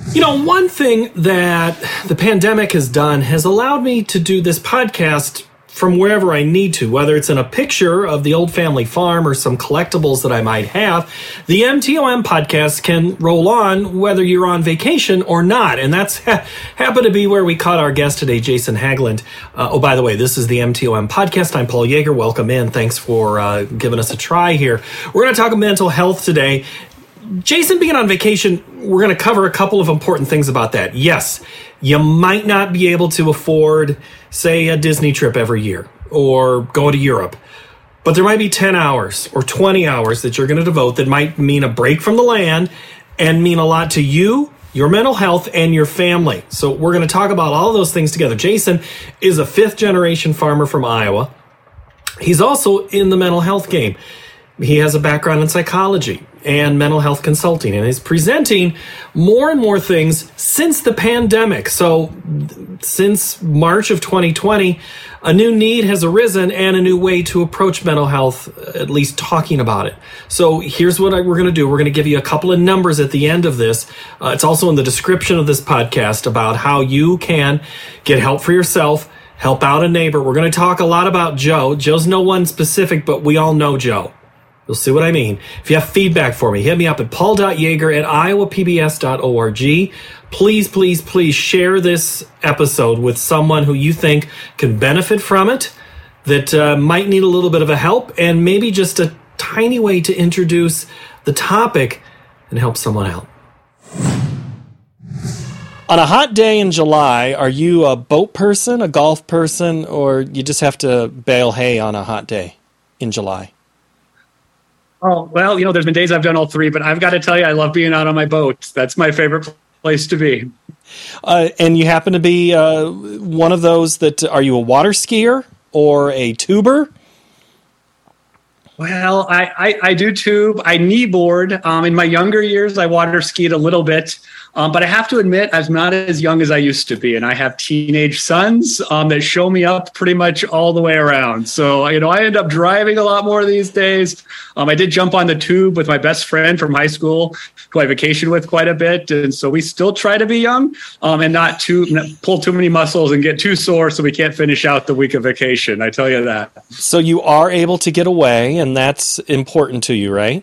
One thing that the pandemic has done has allowed me to do this podcast from wherever I need to, whether it's in a picture of the old family farm or some collectibles that I might have. The MTOM podcast can roll on whether you're on vacation or not. And that's happened to be where we caught our guest today, Jason Haglund. By the way, this is the MTOM podcast. I'm Paul Yeager. Welcome in. Thanks for giving us a try here. We're going to talk mental health today. Jason being on vacation, we're going to cover a couple of important things about that. Yes, you might not be able to afford, say, a Disney trip every year or go to Europe, but there might be 10 hours or 20 hours that you're going to devote that might mean a break from the land and mean a lot to you, your mental health, and your family. So we're going to talk about all of those things together. Jason is a fifth-generation farmer from Iowa. He's also in the mental health game. He has a background in psychology and mental health consulting, and is presenting more and more things since the pandemic. So since March of 2020, a new need has arisen and a new way to approach mental health, at least talking about it. So here's what we're going to do. We're going to give you a couple of numbers at the end of this. It's also in the description of this podcast about how you can get help for yourself, help out a neighbor. We're going to talk a lot about Joe. Joe's no one specific, but we all know Joe. You'll see what I mean. If you have feedback for me, hit me up at paul.yeager@iowapbs.org. Please, please, please share this episode with someone who you think can benefit from it, that might need a little bit of a help, and maybe just a tiny way to introduce the topic and help someone out. On a hot day in July, are you a boat person, a golf person, or you just have to bale hay on a hot day in July? Oh, well, there's been days I've done all three, but I've got to tell you, I love being out on my boat. That's my favorite place to be. And you happen to be one of those that, are you a water skier or a tuber? Well, I do tube. I kneeboard. In my younger years, I water skied a little bit. But I have to admit, I'm not as young as I used to be, and I have teenage sons that show me up pretty much all the way around. So, I end up driving a lot more these days. I did jump on the tube with my best friend from high school, who I vacation with quite a bit, and so we still try to be young and not pull too many muscles and get too sore so we can't finish out the week of vacation. I tell you that. So you are able to get away, and that's important to you, right?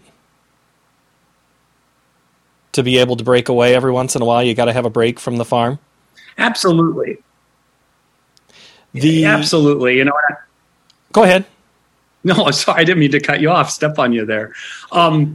To be able to break away every once in a while, you got to have a break from the farm? Absolutely. Absolutely. Go ahead. No, sorry, I didn't mean to cut you off, step on you there. I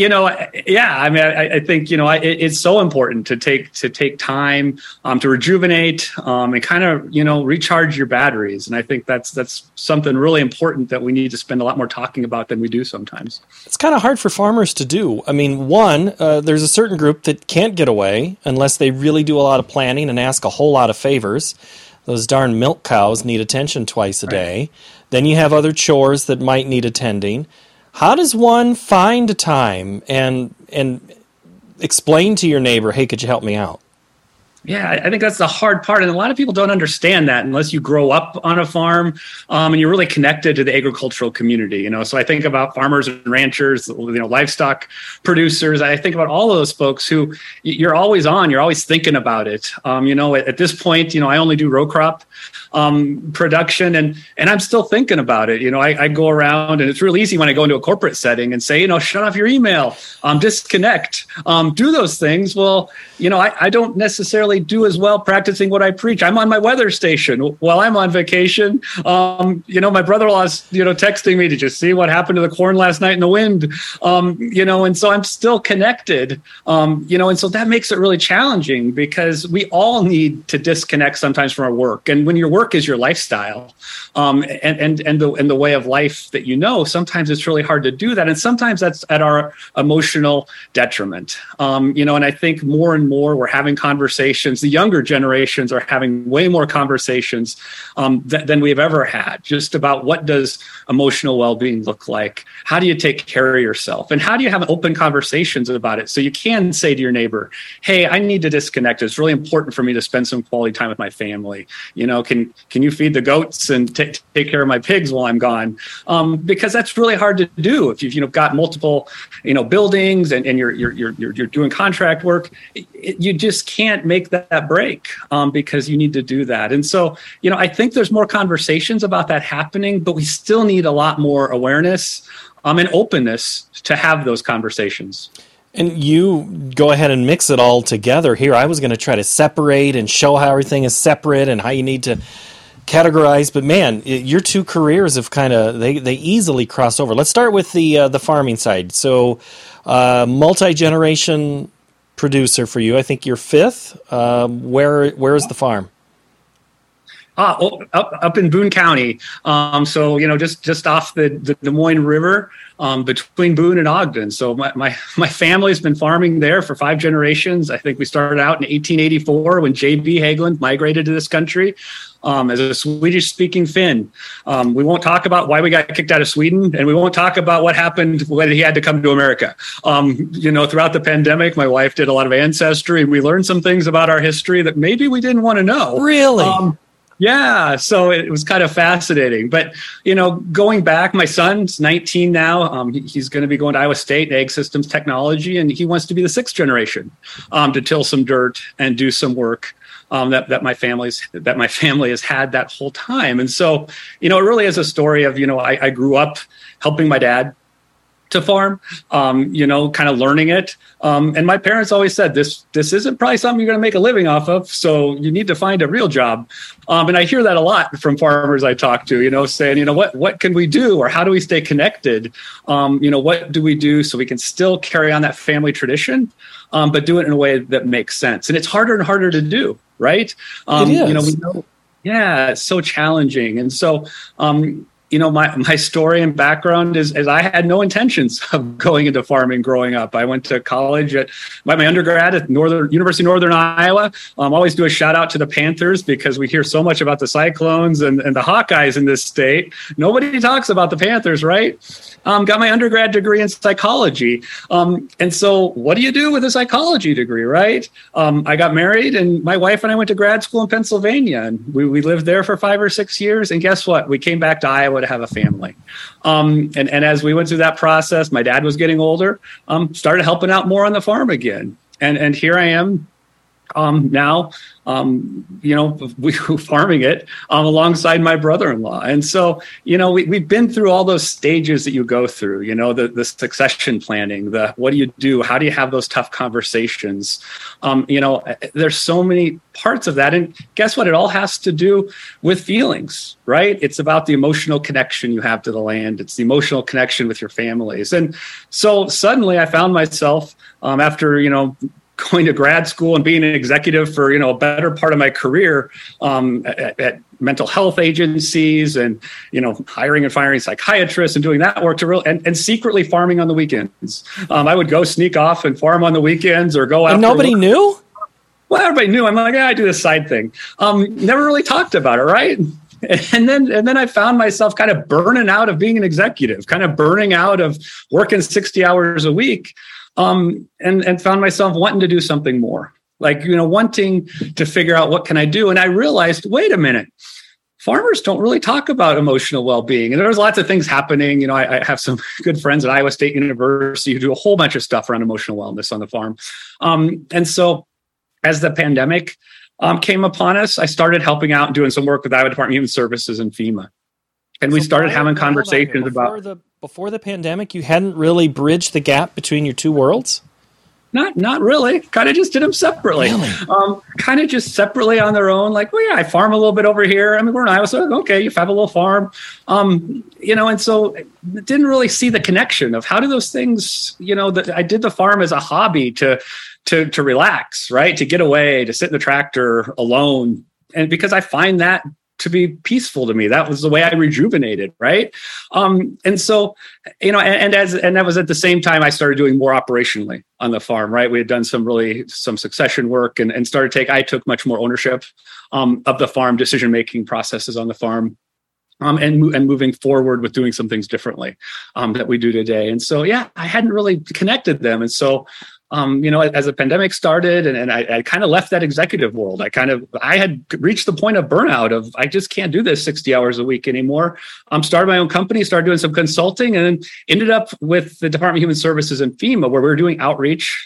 think, it's so important to take time to rejuvenate and kind of, recharge your batteries. And I think that's something really important that we need to spend a lot more talking about than we do sometimes. It's kind of hard for farmers to do. I mean, there's a certain group that can't get away unless they really do a lot of planning and ask a whole lot of favors. Those darn milk cows need attention twice a day. Then you have other chores that might need attending. How does one find a time and explain to your neighbor, hey, could you help me out? Yeah, I think that's the hard part. And a lot of people don't understand that unless you grow up on a farm and you're really connected to the agricultural community. So I think about farmers and ranchers, livestock producers. I think about all of those folks who you're always on, you're always thinking about it. At this point, I only do row crop production and I'm still thinking about it. I go around and it's real easy when I go into a corporate setting and say, shut off your email, disconnect, do those things. Well, I don't necessarily do as well practicing what I preach. I'm on my weather station while I'm on vacation. My brother-in-law is, texting me, did you see what happened to the corn last night in the wind? And so I'm still connected. And so that makes it really challenging because we all need to disconnect sometimes from our work. And when your work is your lifestyle, and the way of life that sometimes it's really hard to do that. And sometimes that's at our emotional detriment. And I think more and more we're having conversations. The younger generations are having way more conversations than we've ever had, just about what does emotional well-being look like? How do you take care of yourself? And how do you have open conversations about it? So you can say to your neighbor, hey, I need to disconnect. It's really important for me to spend some quality time with my family. Can can you feed the goats and take care of my pigs while I'm gone? Because that's really hard to do if you've got multiple buildings and you're doing contract work. You just can't make that break because you need to do that. And so I think there's more conversations about that happening, but we still need a lot more awareness and openness to have those conversations. And you go ahead and mix it all together here. I was going to try to separate and show how everything is separate and how you need to categorize. But man, your two careers have they easily cross over. Let's start with the farming side. So multi-generation producer for you. I think you're fifth. Where is the farm? Up in Boone County. So just off the Des Moines River, between Boone and Ogden. So my family's been farming there for 5 generations. I think we started out in 1884 when J.B. Hageland migrated to this country as a Swedish-speaking Finn. We won't talk about why we got kicked out of Sweden, and we won't talk about what happened when he had to come to America. Throughout the pandemic, my wife did a lot of ancestry, and we learned some things about our history that maybe we didn't want to know. Really? Yeah, so it was kind of fascinating. But, going back, my son's 19 now. He's going to be going to Iowa State, Ag Systems Technology, and he wants to be the 6th generation to till some dirt and do some work that my family has had that whole time. And so, it really is a story of, I grew up helping my dad to farm, kind of learning it. And my parents always said, this isn't probably something you're going to make a living off of. So you need to find a real job. And I hear that a lot from farmers I talk to, saying, what can we do? Or how do we stay connected? What do we do so we can still carry on that family tradition, but do it in a way that makes sense? And it's harder and harder to do, right? It is. It's so challenging. And so, my story and background is I had no intentions of going into farming growing up. I went to college at my undergrad at University of Northern Iowa. Always do a shout out to the Panthers because we hear so much about the Cyclones and the Hawkeyes in this state. Nobody talks about the Panthers, right? Got my undergrad degree in psychology. And so what do you do with a psychology degree, right? I got married and my wife and I went to grad school in Pennsylvania, and we lived there for 5 or 6 years. And guess what? We came back to Iowa to have a family. And as we went through that process, my dad was getting older, started helping out more on the farm again. And here I am now, farming it alongside my brother-in-law. And so, we've been through all those stages that you go through, the succession planning, what do you do? How do you have those tough conversations? There's so many parts of that. And guess what? It all has to do with feelings, right? It's about the emotional connection you have to the land. It's the emotional connection with your families. And so suddenly I found myself after, going to grad school and being an executive for, a better part of my career at mental health agencies and, hiring and firing psychiatrists and doing that work and secretly farming on the weekends. I would go sneak off and farm on the weekends or go out. And nobody knew? Well, everybody knew. I'm like, I do this side thing. Never really talked about it, right? And then I found myself kind of burning out of being an executive, kind of burning out of working 60 hours a week. And found myself wanting to do something more, wanting to figure out what can I do. And I realized, wait a minute, farmers don't really talk about emotional well-being. And there's lots of things happening. I have some good friends at Iowa State University who do a whole bunch of stuff around emotional wellness on the farm. And so as the pandemic came upon us, I started helping out and doing some work with Iowa Department of Human Services and FEMA. And we started having conversations Before the pandemic, you hadn't really bridged the gap between your two worlds? Not really. Kind of just did them separately. Really? Kind of just separately on their own. Like, well, yeah, I farm a little bit over here. I mean, we're in Iowa, so okay, you have a little farm. And so didn't really see the connection of how do those things, that I did the farm as a hobby to relax, right? To get away, to sit in the tractor alone. And because I find that to be peaceful to me. That was the way I rejuvenated, right? And so, and that was at the same time I started doing more operationally on the farm, right? We had done some succession work and I took much more ownership of the farm decision-making processes on the farm. And moving forward with doing some things differently that we do today. And so, I hadn't really connected them. And so as the pandemic started and I kind of left that executive world, I had reached the point of burnout of, I just can't do this 60 hours a week anymore. Started my own company, started doing some consulting, and then ended up with the Department of Human Services and FEMA, where we were doing outreach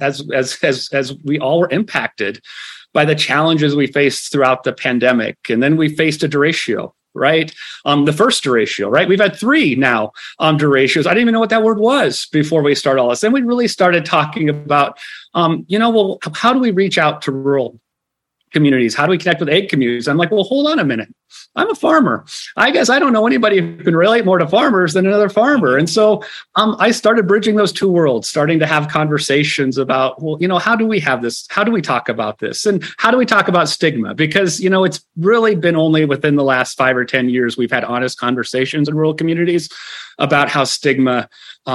as we all were impacted by the challenges we faced throughout the pandemic. And then we faced a derecho. Right. The first derecho, right? We've had 3 now derechos. I didn't even know what that word was before we started all this. Then we really started talking about, how do we reach out to rural communities? How do we connect with ag communities? I'm like, well, hold on a minute. I'm a farmer. I guess I don't know anybody who can relate more to farmers than another farmer. And so I started bridging those 2 worlds, starting to have conversations about, how do we have this? How do we talk about this? And how do we talk about stigma? Because, it's really been only within the last 5 or 10 years we've had honest conversations in rural communities about how stigma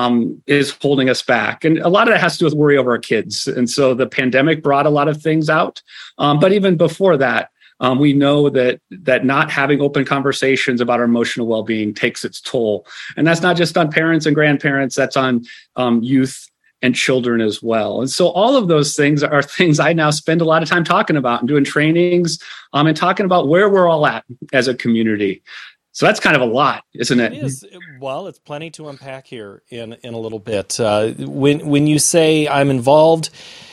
is holding us back. And a lot of that has to do with worry over our kids. And so the pandemic brought a lot of things out. But even before that, we know that not having open conversations about our emotional well-being takes its toll. And that's not just on parents and grandparents, that's on youth and children as well. And so all of those things are things I now spend a lot of time talking about and doing trainings and talking about where we're all at as a community. So that's kind of a lot, isn't it? It is. Well, it's plenty to unpack here in a little bit. When you say I'm involved,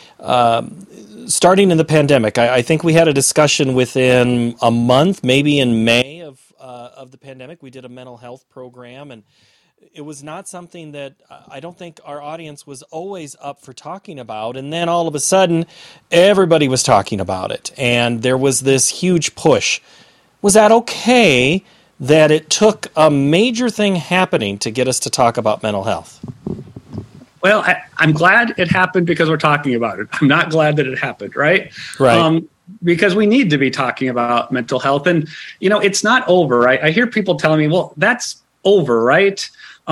starting in the pandemic, I think we had a discussion within a month, maybe in May of the pandemic. We did a mental health program, and it was not something that I don't think our audience was always up for talking about. And then all of a sudden, everybody was talking about it, and there was this huge push. Was that okay that it took a major thing happening to get us to talk about mental health? Well, I'm glad it happened because we're talking about it. I'm not glad that it happened, right? Right. Because we need to be talking about mental health. And, it's not over, right? I hear people telling me, well, that's over, right?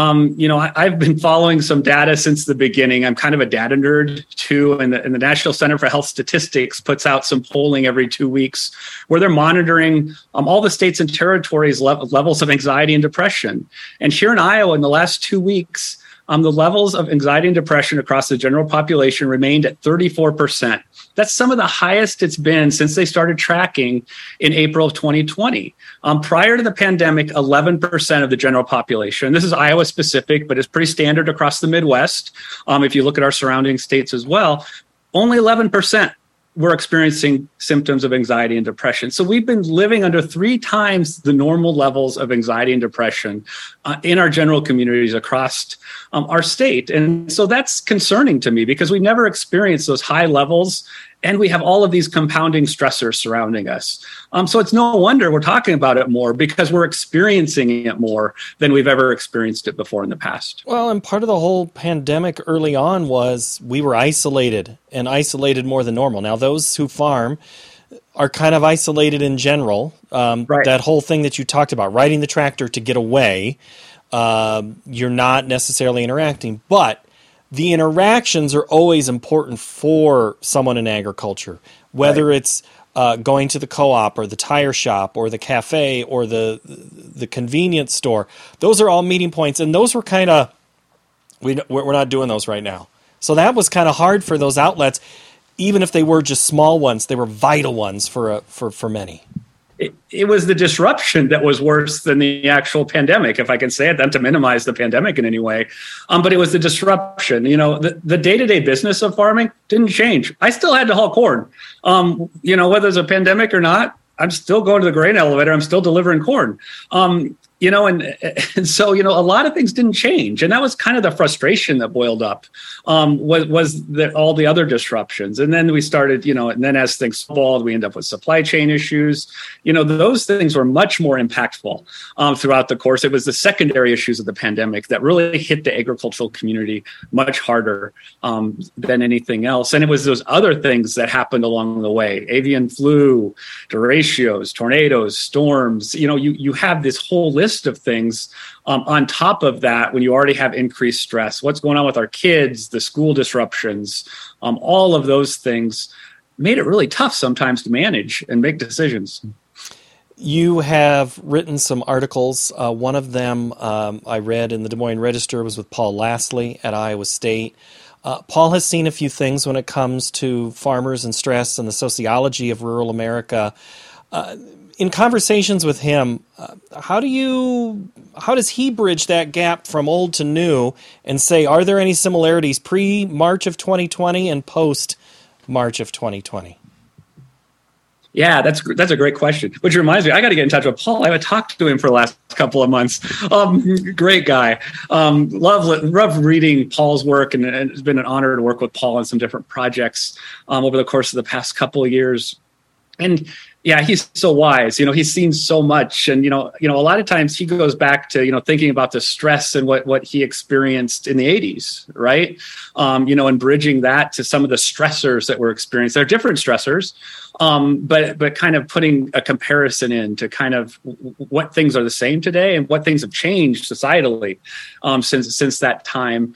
I've been following some data since the beginning. I'm kind of a data nerd too. And the National Center for Health Statistics puts out some polling every 2 weeks where they're monitoring all the states and territories' levels of anxiety and depression. And here in Iowa, in the last 2 weeks, the levels of anxiety and depression across the general population remained at 34%. That's some of the highest it's been since they started tracking in April of 2020. Prior to the pandemic, 11% of the general population, this is Iowa specific, but it's pretty standard across the Midwest. If you look at our surrounding states as well, only 11% were experiencing symptoms of anxiety and depression. So we've been living under 3 times the normal levels of anxiety and depression in our general communities across our state. And so that's concerning to me because we've never experienced those high levels, and we have all of these compounding stressors surrounding us. So it's no wonder we're talking about it more because we're experiencing it more than we've ever experienced it before in the past. Well, and part of the whole pandemic early on was we were isolated and isolated more than normal. Now, those who farm are kind of isolated in general. Right. That whole thing that you talked about, riding the tractor to get away, you're not necessarily interacting, but the interactions are always important for someone in agriculture, whether right. it's going to the co-op or the tire shop or the cafe or the convenience store. Those are all meeting points, and those were kind of we're not doing those right now. So that was kind of hard for those outlets, even if they were just small ones. They were vital ones for many. It was the disruption that was worse than the actual pandemic, if I can say it, not to minimize the pandemic in any way. But it was the disruption. The day-to-day business of farming didn't change. I still had to haul corn. Whether it's a pandemic or not, I'm still going to the grain elevator. I'm still delivering corn. And so, a lot of things didn't change. And that was kind of the frustration that boiled up, was all the other disruptions. And then we started, and then as things evolved, we end up with supply chain issues. Those things were much more impactful throughout the course. It was the secondary issues of the pandemic that really hit the agricultural community much harder than anything else. And it was those other things that happened along the way: avian flu, derechos, tornadoes, storms. You have this whole list of things on top of that when you already have increased stress. What's going on with our kids, the school disruptions, all of those things made it really tough sometimes to manage and make decisions. You have written some articles. One of them I read in the Des Moines Register was with Paul Lastly at Iowa State. Paul has seen a few things when it comes to farmers and stress and the sociology of rural America. In conversations with him, how does he bridge that gap from old to new and say, are there any similarities pre-March of 2020 and post-March of 2020? Yeah, that's a great question. Which reminds me, I got to get in touch with Paul. I haven't talked to him for the last couple of months. Great guy. Love reading Paul's work, and it's been an honor to work with Paul on some different projects over the course of the past couple of years. And yeah, he's so wise. He's seen so much, and a lot of times he goes back to thinking about the stress and what he experienced in the 80s, right? And bridging that to some of the stressors that we're experiencing. There are different stressors, but kind of putting a comparison in to kind of what things are the same today and what things have changed societally since that time.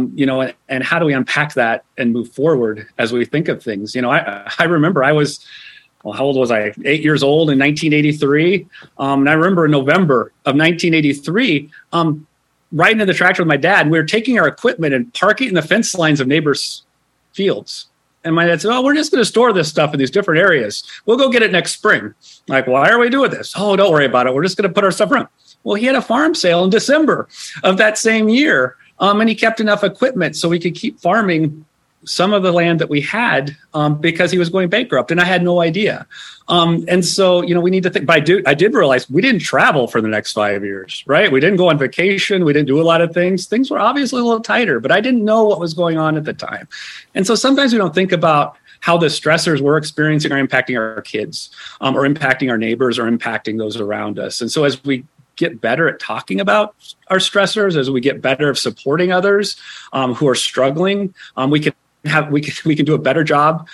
And how do we unpack that and move forward as we think of things? I remember I was. Well, how old was I? 8 years old in 1983. And I remember in November of 1983, riding in the tractor with my dad, and we were taking our equipment and parking in the fence lines of neighbors' fields. And my dad said, we're just going to store this stuff in these different areas. We'll go get it next spring. Like, why are we doing this? Oh, don't worry about it. We're just going to put our stuff around. Well, he had a farm sale in December of that same year. And he kept enough equipment so we could keep farming some of the land that we had because he was going bankrupt, and I had no idea. And so, we need to think. But I did realize we didn't travel for the next 5 years, right? We didn't go on vacation. We didn't do a lot of things. Things were obviously a little tighter, but I didn't know what was going on at the time. And so sometimes we don't think about how the stressors we're experiencing are impacting our kids, or impacting our neighbors, or impacting those around us. And so as we get better at talking about our stressors, as we get better at supporting others who are struggling, we can do a better job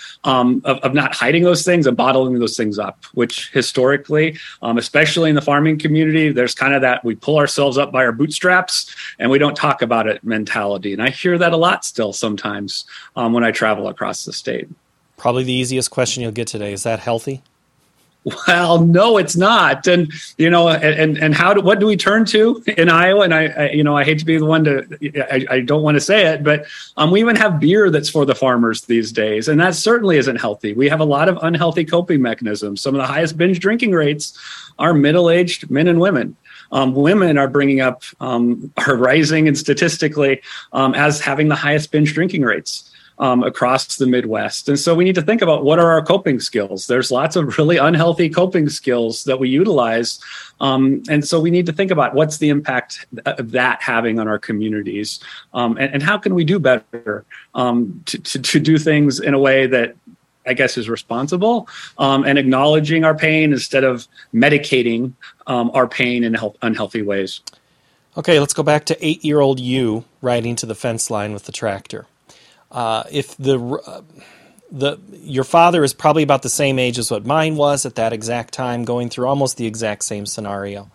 of not hiding those things and bottling those things up, which historically, especially in the farming community, there's kind of that we pull ourselves up by our bootstraps and we don't talk about it mentality. And I hear that a lot still sometimes when I travel across the state. Probably the easiest question you'll get today. Is that healthy? Well, no, it's not. And, what do we turn to in Iowa? And I hate to be the one I don't want to say it, but we even have beer that's for the farmers these days. And that certainly isn't healthy. We have a lot of unhealthy coping mechanisms. Some of the highest binge drinking rates are middle-aged men and women. Women are rising and statistically as having the highest binge drinking rates across the Midwest. And so we need to think about what are our coping skills. There's lots of really unhealthy coping skills that we utilize. And so we need to think about what's the impact of that having on our communities, and how can we do better to do things in a way that I guess is responsible, and acknowledging our pain instead of medicating our pain in unhealthy ways. Okay, let's go back to 8-year-old you riding to the fence line with the tractor. If your father is probably about the same age as what mine was at that exact time, going through almost the exact same scenario.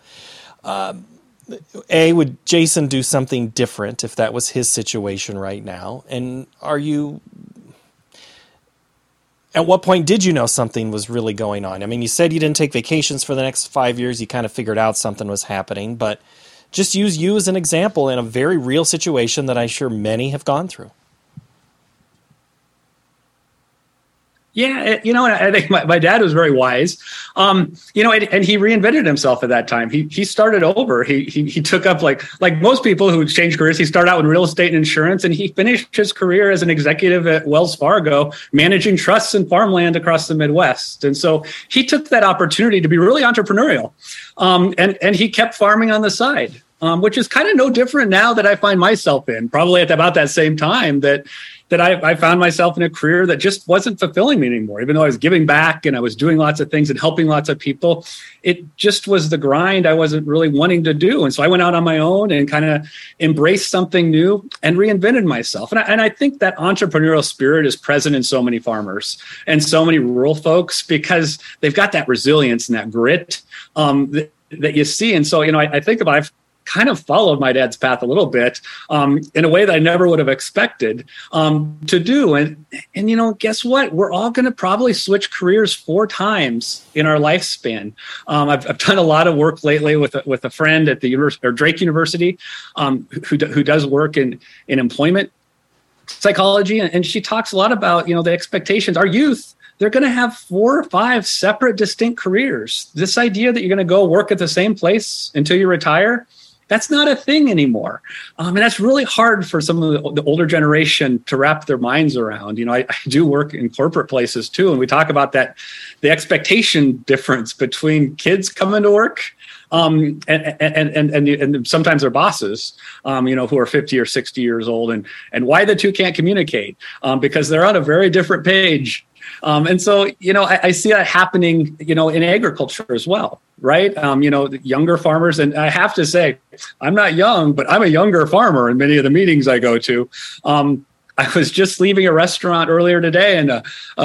Would Jason do something different if that was his situation right now? And at what point did you know something was really going on? I mean, you said you didn't take vacations for the next 5 years. You kind of figured out something was happening, but just use you as an example in a very real situation that I'm sure many have gone through. Yeah, I think my dad was very wise, and he reinvented himself at that time. He started over. He took up like most people who change careers. He started out in real estate and insurance, and he finished his career as an executive at Wells Fargo, managing trusts and farmland across the Midwest. And so he took that opportunity to be really entrepreneurial, and he kept farming on the side, which is kind of no different now that I find myself in, probably at about that same time that I found myself in a career that just wasn't fulfilling me anymore. Even though I was giving back and I was doing lots of things and helping lots of people, it just was the grind I wasn't really wanting to do. And so I went out on my own and kind of embraced something new and reinvented myself. And I think that entrepreneurial spirit is present in so many farmers and so many rural folks because they've got that resilience and that grit that you see. And so, I think about I've kind of followed my dad's path a little bit in a way that I never would have expected to do. And guess what? We're all going to probably switch careers 4 times in our lifespan. I've done a lot of work lately with a friend at the Drake University who does work in employment psychology, and she talks a lot about, the expectations. Our youth, they're going to have 4 or 5 separate, distinct careers. This idea that you're going to go work at the same place until you retire, that's not a thing anymore. And that's really hard for some of the older generation to wrap their minds around. I do work in corporate places too, and we talk about that, the expectation difference between kids coming to work and sometimes their bosses, who are 50 or 60 years old, and why the two can't communicate, because they're on a very different page. And so, I see that happening, in agriculture as well, right? The younger farmers, and I have to say, I'm not young, but I'm a younger farmer in many of the meetings I go to. I was just leaving a restaurant earlier today, and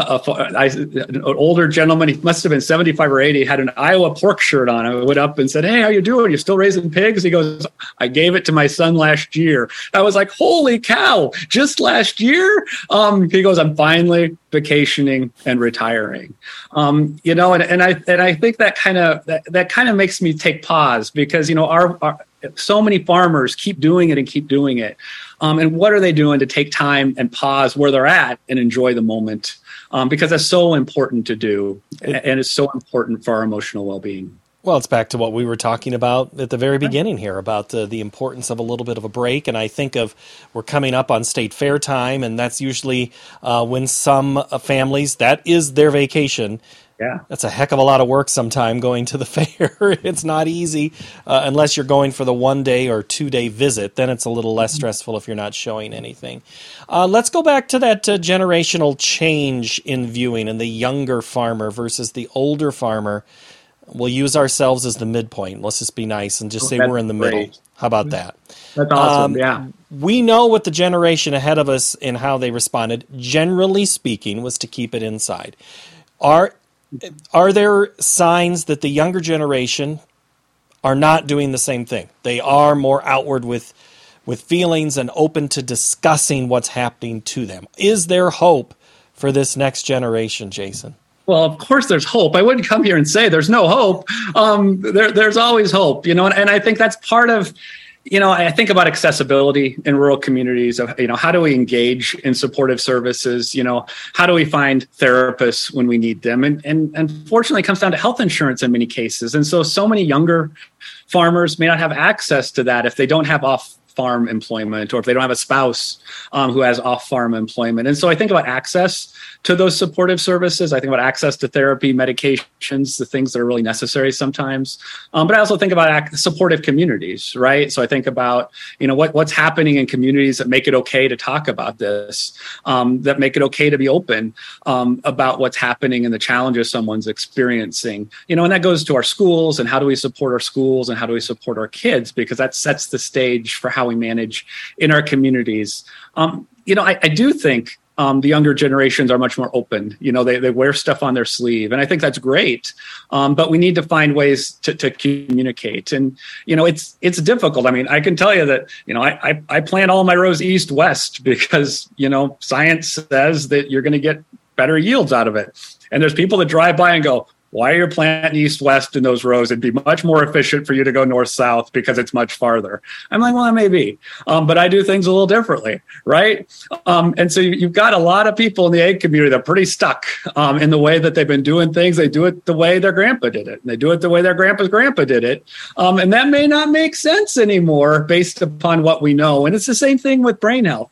an older gentleman, he must have been 75 or 80, had an Iowa pork shirt on. I went up and said, "Hey, how you doing? You still raising pigs?" He goes, "I gave it to my son last year." I was like, "Holy cow, just last year?" He goes, "I'm finally vacationing and retiring." And I think that kind of makes me take pause, because our so many farmers keep doing it. And what are they doing to take time and pause where they're at and enjoy the moment? Because that's so important to do, and it's so important for our emotional well-being. Well, it's back to what we were talking about at the very beginning here about the importance of a little bit of a break. And I think we're coming up on state fair time, and that's usually when some families, that is their vacation. Yeah, that's a heck of a lot of work sometime going to the fair. It's not easy unless you're going for the 1 day or 2 day visit. Then it's a little less stressful if you're not showing anything. Let's go back to that generational change in viewing and the younger farmer versus the older farmer. We'll use ourselves as the midpoint. Let's just be nice and just say we're in the middle. How about that? That's awesome. Yeah. We know what the generation ahead of us and how they responded, generally speaking, was to keep it inside. Are there signs that the younger generation are not doing the same thing? They are more outward with feelings and open to discussing what's happening to them. Is there hope for this next generation, Jason? Well, of course there's hope. I wouldn't come here and say there's no hope. There's always hope, and I think that's part of, I think about accessibility in rural communities of, how do we engage in supportive services? How do we find therapists when we need them? And unfortunately, it comes down to health insurance in many cases. And so many younger farmers may not have access to that if they don't have off-farm employment, or if they don't have a spouse who has off-farm employment. And so I think about access to those supportive services. I think about access to therapy, medications, the things that are really necessary sometimes. But I also think about supportive communities, right? So I think about, what's happening in communities that make it okay to talk about this, that make it okay to be open about what's happening and the challenges someone's experiencing. And that goes to our schools, and how do we support our schools, and how do we support our kids? Because that sets the stage for how we manage in our communities. I do think the younger generations are much more open. They wear stuff on their sleeve, and I think that's great. But we need to find ways to communicate, and it's difficult. I mean, I can tell you that I plant all my rows east-west because science says that you're going to get better yields out of it. And there's people that drive by and go, "Why are you planting east-west in those rows? It'd be much more efficient for you to go north-south because it's much farther." I'm like, well, it may be, but I do things a little differently, right? And so you've got a lot of people in the ag community that are pretty stuck in the way that they've been doing things. They do it the way their grandpa did it, and they do it the way their grandpa's grandpa did it. And that may not make sense anymore based upon what we know. And it's the same thing with brain health.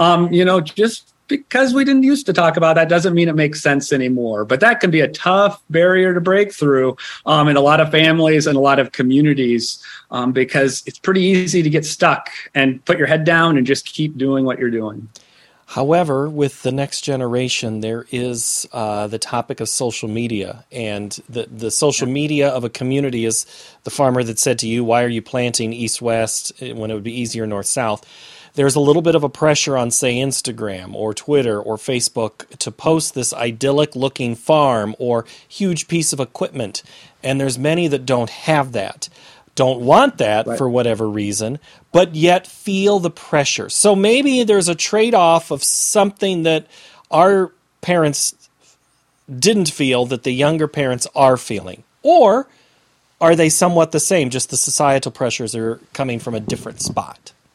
Just because we didn't used to talk about that doesn't mean it makes sense anymore. But that can be a tough barrier to break through in a lot of families and a lot of communities, because it's pretty easy to get stuck and put your head down and just keep doing what you're doing. However, with the next generation, there is the topic of social media. And the social media of a community is the farmer that said to you, "Why are you planting east-west when it would be easier north-south?" There's a little bit of a pressure on, say, Instagram or Twitter or Facebook to post this idyllic-looking farm or huge piece of equipment. And there's many that don't have that, don't want that for whatever reason, but yet feel the pressure. So maybe there's a trade-off of something that our parents didn't feel that the younger parents are feeling. Or are they somewhat the same, just the societal pressures are coming from a different spot?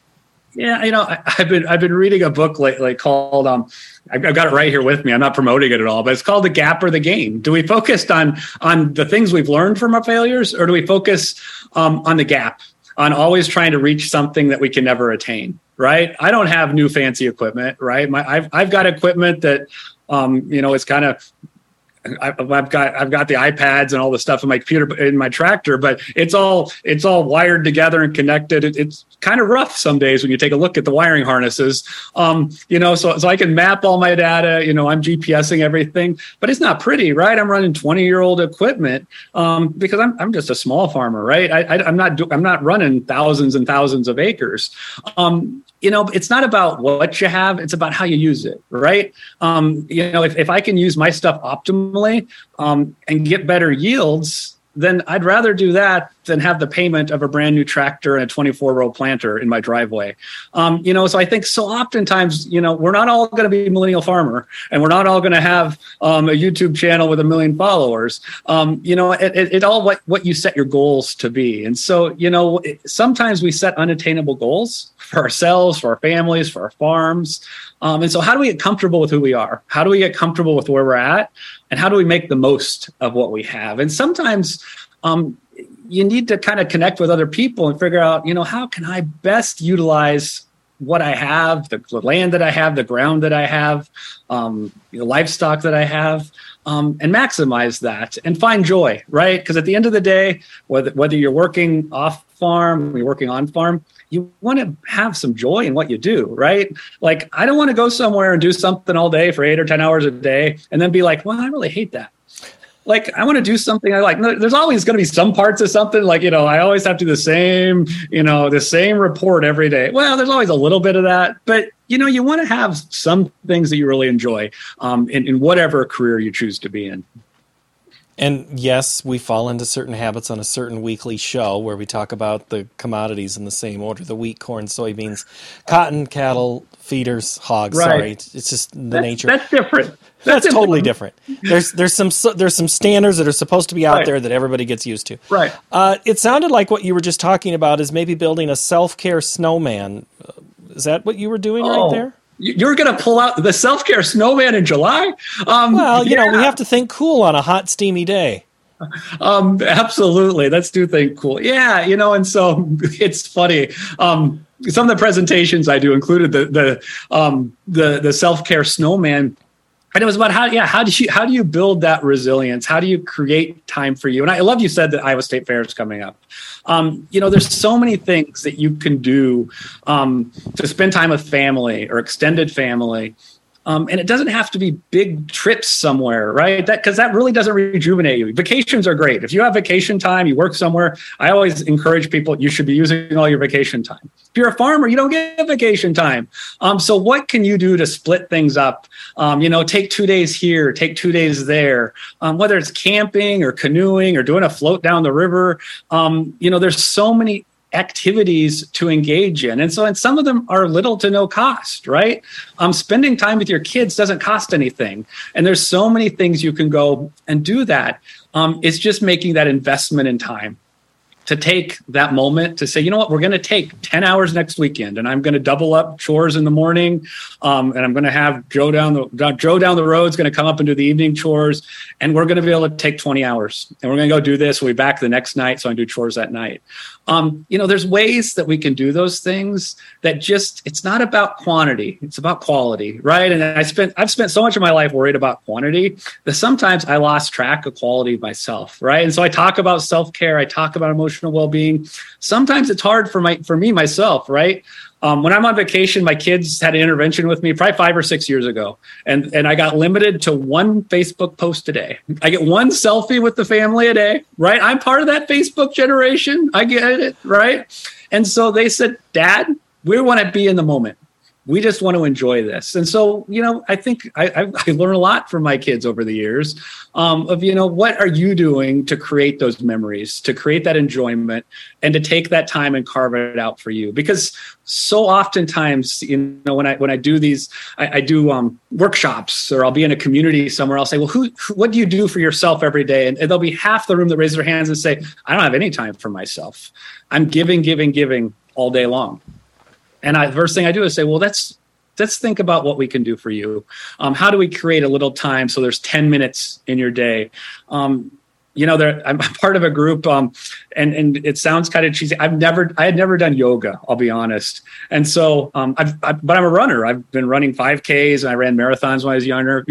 Yeah, I've been reading a book lately called I've got it right here with me. I'm not promoting it at all, but it's called The Gap or the Gain. Do we focus on the things we've learned from our failures, or do we focus on the gap, on always trying to reach something that we can never attain? Right? I don't have new fancy equipment. Right? I've got equipment that is kind of. I've got the iPads and all the stuff in my computer, in my tractor, but it's all wired together and connected. It's kind of rough some days when you take a look at the wiring harnesses. So I can map all my data. I'm GPSing everything, but it's not pretty, right? I'm running 20-year-old equipment because I'm just a small farmer, right? I'm not running thousands and thousands of acres. It's not about what you have, it's about how you use it, right? If I can use my stuff optimally and get better yields, then I'd rather do that than have the payment of a brand new tractor and a 24-row planter in my driveway. So I think so oftentimes, we're not all going to be Millennial Farmer, and we're not all going to have a YouTube channel with 1 million followers. It all what you set your goals to be. And so, sometimes we set unattainable goals for ourselves, for our families, for our farms. And so how do we get comfortable with who we are? How do we get comfortable with where we're at? And how do we make the most of what we have? And sometimes you need to kind of connect with other people and figure out, how can I best utilize what I have, the land that I have, the ground that I have, the livestock that I have, and maximize that and find joy, right? Because at the end of the day, whether you're working off farm, or you're working on farm, you want to have some joy in what you do, right? Like, I don't want to go somewhere and do something all day for 8 or 10 hours a day and then be like, well, I really hate that. Like, I want to do something I like. No, there's always going to be some parts of something like, I always have to do the same report every day. Well, there's always a little bit of that, but you want to have some things that you really enjoy in whatever career you choose to be in. And yes, we fall into certain habits on a certain weekly show where we talk about the commodities in the same order: the wheat, corn, soybeans, cotton, cattle, feeders, hogs. Right. Sorry, it's just the nature. That's different. That's totally different. There's some standards that are supposed to be out there that everybody gets used to. Right. It sounded like what you were just talking about is maybe building a self-care snowman. Is that what you were doing right there? You're going to pull out the self-care snowman in July? We have to think cool on a hot, steamy day. Absolutely. Let's do think cool. Yeah. And so it's funny. Some of the presentations I do included the self-care snowman. And it was about how do you build that resilience? How do you create time for you? And I love you said that Iowa State Fair is coming up. There's so many things that you can do to spend time with family or extended family. And it doesn't have to be big trips somewhere, right? Because that really doesn't rejuvenate you. Vacations are great. If you have vacation time, you work somewhere, I always encourage people, you should be using all your vacation time. If you're a farmer, you don't get vacation time. So what can you do to split things up? Take 2 days here, take 2 days there, whether it's camping or canoeing or doing a float down the river. There's so many activities to engage in. And some of them are little to no cost, right? Spending time with your kids doesn't cost anything. And there's so many things you can go and do that. It's just making that investment in time to take that moment to say, you know what, we're going to take 10 hours next weekend and I'm going to double up chores in the morning. And I'm going to have Joe down the road is going to come up and do the evening chores. And we're going to be able to take 20 hours and we're going to go do this. We'll be back the next night. So I can do chores that night. There's ways that we can do those things that it's not about quantity. It's about quality, right? And I've spent so much of my life worried about quantity that sometimes I lost track of quality myself, right? And so I talk about self-care. I talk about emotional well-being. Sometimes it's hard for me myself, right? When I'm on vacation, my kids had an intervention with me probably 5 or 6 years ago. And I got limited to one Facebook post a day. I get one selfie with the family a day, right? I'm part of that Facebook generation. I get it, right? And so they said, Dad, we want to be in the moment. We just want to enjoy this. And so, I think I learned a lot from my kids over the years of, what are you doing to create those memories, to create that enjoyment, and to take that time and carve it out for you? Because so oftentimes, when I do these, I do workshops, or I'll be in a community somewhere, I'll say, well, what do you do for yourself every day? And there'll be half the room that raise their hands and say, I don't have any time for myself. I'm giving all day long. And the first thing I do is say, well, let's think about what we can do for you. How do we create a little time so there's 10 minutes in your day? I'm part of a group, and it sounds kind of cheesy. I had never done yoga, I'll be honest. And so, but I'm a runner. I've been running 5Ks and I ran marathons when I was younger.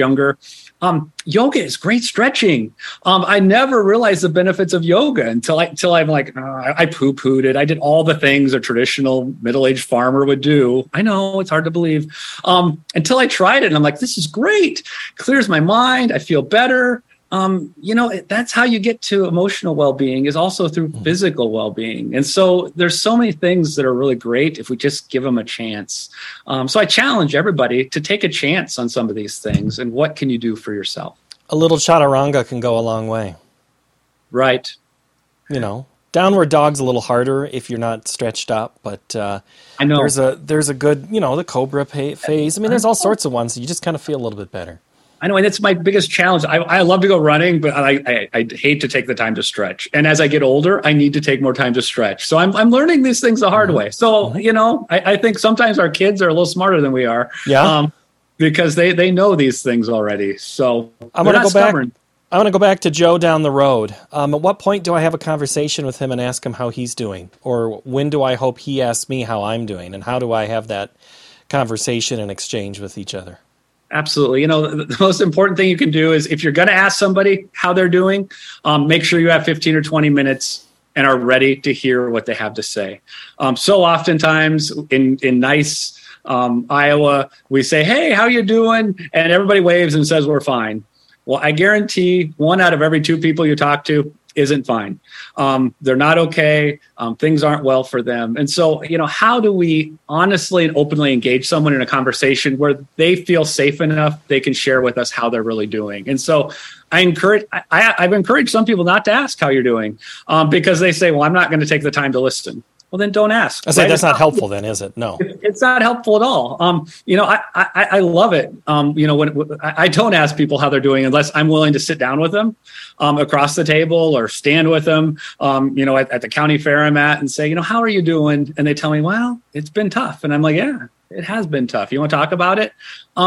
Yoga is great stretching. I never realized the benefits of yoga until I'm like, I poo-pooed it. I did all the things a traditional middle-aged farmer would do. I know it's hard to believe. Until I tried it and I'm like, this is great. Clears my mind. I feel better. That's how you get to emotional well-being, is also through physical well-being. And so there's so many things that are really great if we just give them a chance. So I challenge everybody to take a chance on some of these things. And what can you do for yourself? A little chaturanga can go a long way. Right. Downward dog's a little harder if you're not stretched up, but I know there's a good, the cobra phase. I mean, there's all sorts of ones. So you just kind of feel a little bit better. I know, and it's my biggest challenge. I love to go running, but I hate to take the time to stretch. And as I get older, I need to take more time to stretch. So I'm learning these things the hard way. So, I think sometimes our kids are a little smarter than we are. Yeah. Because they know these things already. So I'm going to go back to Joe down the road. At what point do I have a conversation with him and ask him how he's doing? Or when do I hope he asks me how I'm doing? And how do I have that conversation and exchange with each other? Absolutely. The most important thing you can do is, if you're going to ask somebody how they're doing, make sure you have 15 or 20 minutes and are ready to hear what they have to say. So oftentimes in nice Iowa, we say, hey, how you doing? And everybody waves and says, we're fine. Well, I guarantee 1 out of every 2 people you talk to isn't fine. They're not okay. Things aren't well for them. And so, how do we honestly and openly engage someone in a conversation where they feel safe enough they can share with us how they're really doing? And so I've encouraged some people not to ask how you're doing because they say, well, I'm not going to take the time to listen. Well, then don't ask. I say that's not helpful then, is it? No. It's not helpful at all. I love it. When I don't ask people how they're doing unless I'm willing to sit down with them across the table or stand with them, at the county fair I'm at and say, how are you doing? And they tell me, well, it's been tough. And I'm like, yeah, it has been tough. You want to talk about it?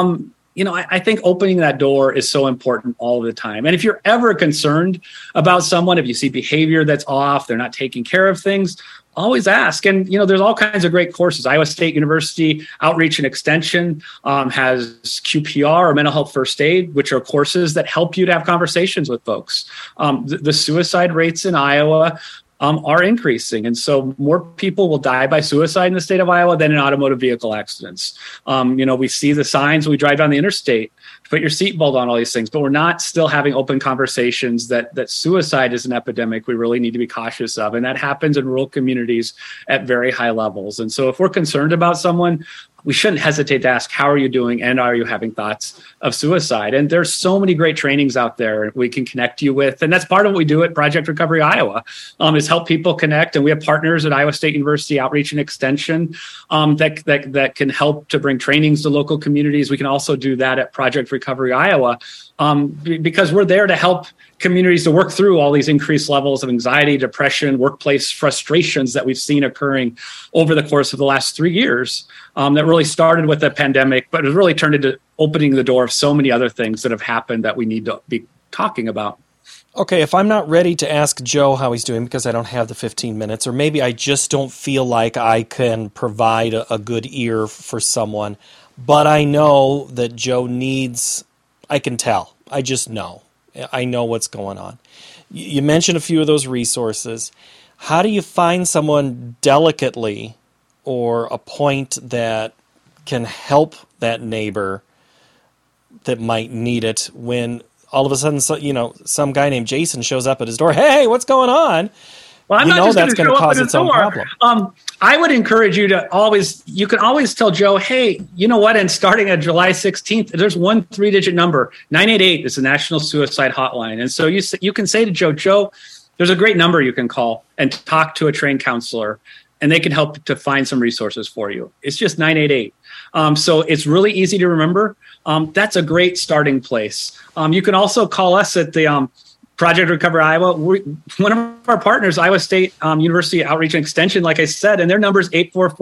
I think opening that door is so important all the time. And if you're ever concerned about someone, if you see behavior that's off, they're not taking care of things, always ask. And, there's all kinds of great courses. Iowa State University Outreach and Extension has QPR, or Mental Health First Aid, which are courses that help you to have conversations with folks. The suicide rates in Iowa are increasing. And so more people will die by suicide in the state of Iowa than in automotive vehicle accidents. We see the signs when we drive down the interstate, put your seatbelt on, all these things, but we're not still having open conversations that suicide is an epidemic we really need to be cautious of. And that happens in rural communities at very high levels. And so if we're concerned about someone, we shouldn't hesitate to ask, how are you doing? And are you having thoughts of suicide? And there's so many great trainings out there we can connect you with. And that's part of what we do at Project Recovery Iowa, is help people connect. And we have partners at Iowa State University Outreach and Extension that can help to bring trainings to local communities. We can also do that at Project Recovery Iowa because we're there to help communities to work through all these increased levels of anxiety, depression, workplace frustrations that we've seen occurring over the course of the last 3 years that really started with the pandemic, but has really turned into opening the door of so many other things that have happened that we need to be talking about. Okay, if I'm not ready to ask Joe how he's doing because I don't have the 15 minutes, or maybe I just don't feel like I can provide a good ear for someone, but I know that Joe needs, I can tell. I just know. I know what's going on. You mentioned a few of those resources. How do you find someone delicately or a point that can help that neighbor that might need it when all of a sudden, some guy named Jason shows up at his door? Hey, what's going on? Well, I'm not just that's going to cause its own problem. I would encourage you to you can always tell Joe, hey, you know what? And starting at July 16th, there's one 3-digit number, 988 is the National Suicide Hotline. And so you can say to Joe, there's a great number you can call and talk to a trained counselor, and they can help to find some resources for you. It's just 988. So it's really easy to remember. That's a great starting place. You can also call us at the Project Recover Iowa, one of our partners, Iowa State University Outreach and Extension, like I said, and their number is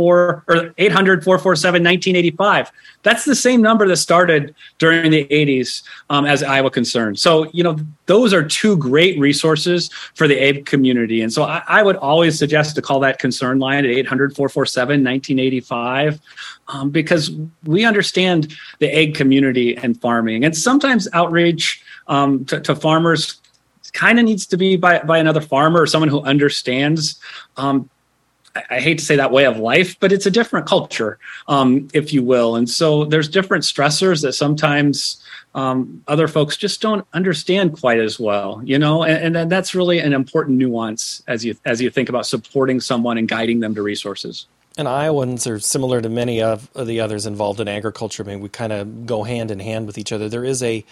800-447-1985. That's the same number that started during the 80s as Iowa Concerned. So, those are two great resources for the AIG community. And so I would always suggest to call that concern line at 800-447-1985 because we understand the AIG community and farming. And sometimes outreach to farmers kind of needs to be by another farmer or someone who understands. I hate to say that way of life, but it's a different culture, if you will. And so there's different stressors that sometimes other folks just don't understand quite as well, and that's really an important nuance as you think about supporting someone and guiding them to resources. And Iowans are similar to many of the others involved in agriculture. I mean, we kind of go hand in hand with each other. There is a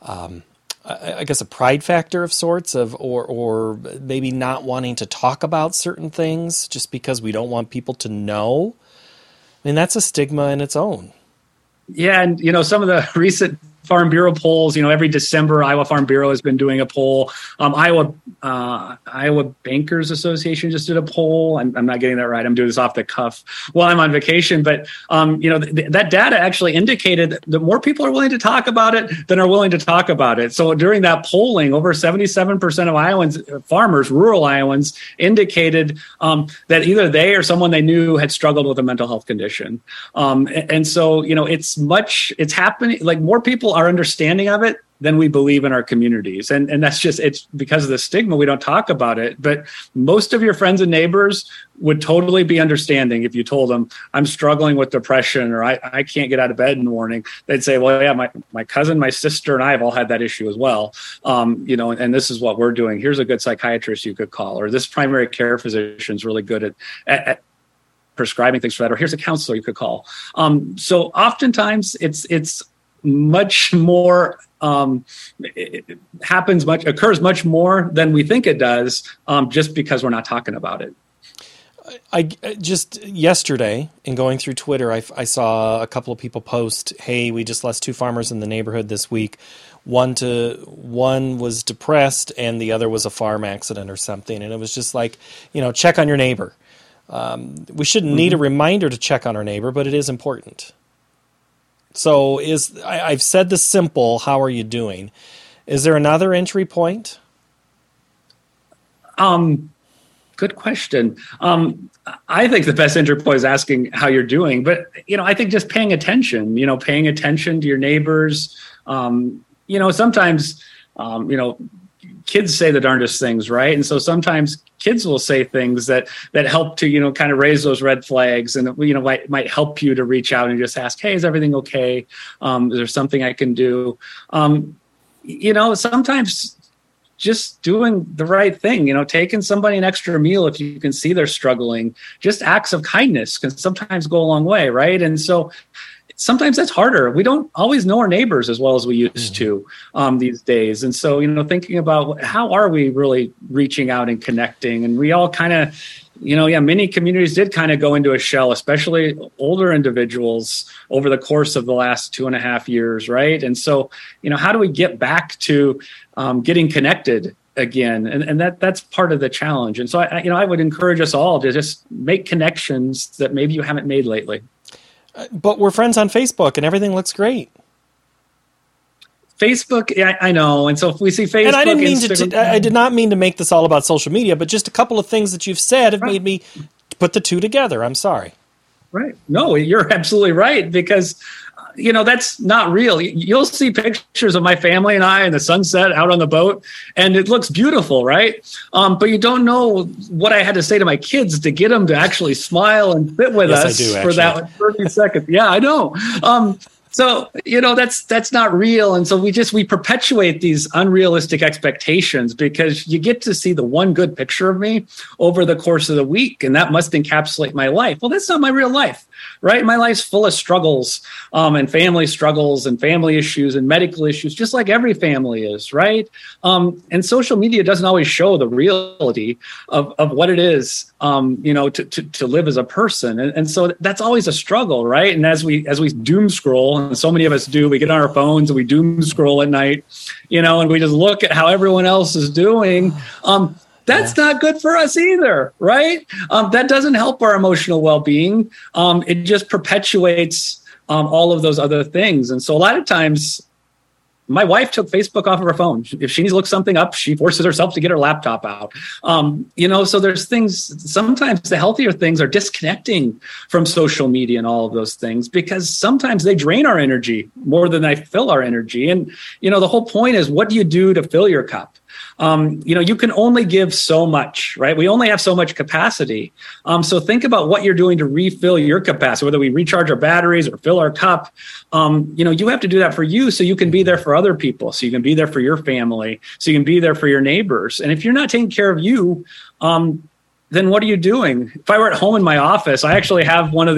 I guess a pride factor of sorts or maybe not wanting to talk about certain things just because we don't want people to know. I mean, that's a stigma in its own. Yeah. And, some of the recent Farm Bureau polls, every December, Iowa Farm Bureau has been doing a poll. Iowa Bankers Association just did a poll. I'm not getting that right. I'm doing this off the cuff while I'm on vacation. But, that data actually indicated that more people are willing to talk about it than are willing to talk about it. So during that polling, over 77% of Iowans, farmers, rural Iowans, indicated that either they or someone they knew had struggled with a mental health condition. And so, it's happening, like more people are understanding of it than we believe in our communities. And that's it's because of the stigma, we don't talk about it. But most of your friends and neighbors would totally be understanding if you told them, I'm struggling with depression or I can't get out of bed in the morning. They'd say, well, yeah, my cousin, my sister, and I have all had that issue as well. And this is what we're doing. Here's a good psychiatrist you could call, or this primary care physician is really good at prescribing things for that, or here's a counselor you could call. So oftentimes it's much more it occurs much more than we think it does, just because we're not talking about it. I just yesterday in going through Twitter, I saw a couple of people post, "Hey, we just lost two farmers in the neighborhood this week. One was depressed and the other was a farm accident or something." And it was just like, check on your neighbor. We shouldn't need a reminder to check on our neighbor, but it is important. So I've said the simple, how are you doing? Is there another entry point? Good question. I think the best entry point is asking how you're doing, but, I think just paying attention to your neighbors. Sometimes, kids say the darndest things, right? And so sometimes kids will say things that help to, kind of raise those red flags and, might help you to reach out and just ask, hey, is everything okay? Is there something I can do? Sometimes just doing the right thing, taking somebody an extra meal if you can see they're struggling, just acts of kindness can sometimes go a long way, right? And so sometimes that's harder. We don't always know our neighbors as well as we used to these days. And so, thinking about how are we really reaching out and connecting? And we all kind of, many communities did kind of go into a shell, especially older individuals over the course of the last 2.5 years, right? And so, how do we get back to getting connected again? And that's part of the challenge. And so, I would encourage us all to just make connections that maybe you haven't made lately. But we're friends on Facebook and everything looks great. Facebook, yeah, I know. And so if we see Facebook, and I didn't mean I did not mean to make this all about social media, but just a couple of things that you've said have made me put the two together. I'm sorry. Right. No, you're absolutely right, because that's not real. You'll see pictures of my family and I in the sunset out on the boat, and it looks beautiful, right? But you don't know what I had to say to my kids to get them to actually smile and sit with us for that 30 seconds. Yeah, I know. So, that's not real. And so we perpetuate these unrealistic expectations because you get to see the one good picture of me over the course of the week, and that must encapsulate my life. Well, that's not my real life, right? My life's full of struggles and family issues and medical issues, just like every family is, right? And social media doesn't always show the reality of what it is, to live as a person. And so that's always a struggle, right? And as we doom scroll and so many of us do. We get on our phones and we doom scroll at night, and we just look at how everyone else is doing. That's not good for us either, right? That doesn't help our emotional well-being. It just perpetuates all of those other things. And so a lot of times, my wife took Facebook off of her phone. If she needs to look something up, she forces herself to get her laptop out. So there's things, sometimes the healthier things are disconnecting from social media and all of those things, because sometimes they drain our energy more than they fill our energy. And, the whole point is, what do you do to fill your cup? You can only give so much, right? We only have so much capacity. So think about what you're doing to refill your capacity, whether we recharge our batteries or fill our cup. You have to do that for you so you can be there for other people, so you can be there for your family, so you can be there for your neighbors. And if you're not taking care of you, then what are you doing? If I were at home in my office, I actually have one of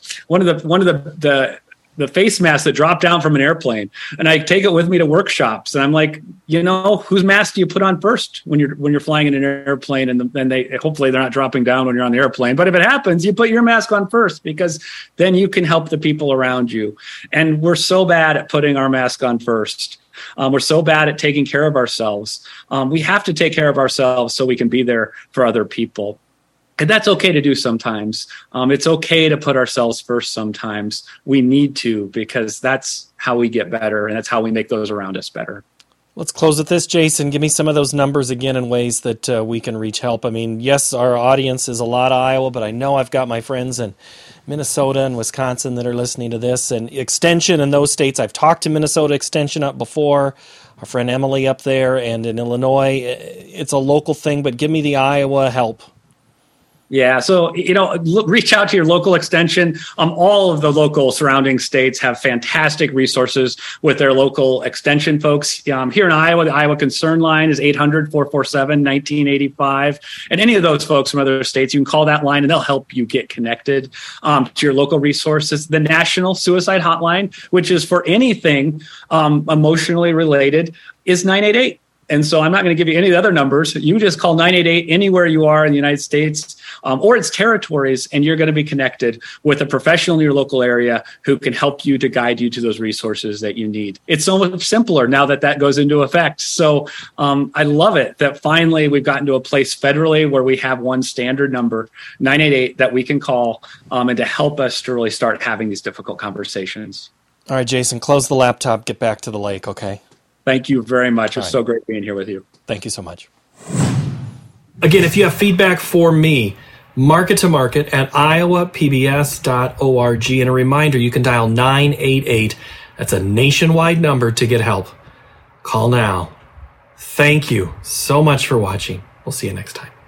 the face masks that drop down from an airplane, and I take it with me to workshops. And I'm like, whose mask do you put on first when you're flying in an airplane? And then hopefully they're not dropping down when you're on the airplane. But if it happens, you put your mask on first, because then you can help the people around you. And we're so bad at putting our mask on first. We're so bad at taking care of ourselves. We have to take care of ourselves so we can be there for other people. And that's okay to do sometimes. It's okay to put ourselves first sometimes. We need to, because that's how we get better, and that's how we make those around us better. Let's close with this, Jason. Give me some of those numbers again in ways that we can reach help. I mean, yes, our audience is a lot of Iowa, but I know I've got my friends in Minnesota and Wisconsin that are listening to this, and Extension in those states. I've talked to Minnesota Extension up before, our friend Emily up there, and in Illinois. It's a local thing, but give me the Iowa help. Yeah. So, reach out to your local extension. All of the local surrounding states have fantastic resources with their local extension folks. Here in Iowa, the Iowa Concern Line is 800-447-1985. And any of those folks from other states, you can call that line and they'll help you get connected to your local resources. The National Suicide Hotline, which is for anything emotionally related, is 988. And so I'm not going to give you any of the other numbers. You just call 988 anywhere you are in the United States or its territories, and you're going to be connected with a professional in your local area who can help you to guide you to those resources that you need. It's so much simpler now that goes into effect. So I love it that finally we've gotten to a place federally where we have one standard number, 988, that we can call and to help us to really start having these difficult conversations. All right, Jason, close the laptop, get back to the lake, okay? Thank you very much. It's so great being here with you. Thank you so much. Again, if you have feedback for me, market to market at iowapbs.org. And a reminder, you can dial 988. That's a nationwide number to get help. Call now. Thank you so much for watching. We'll see you next time.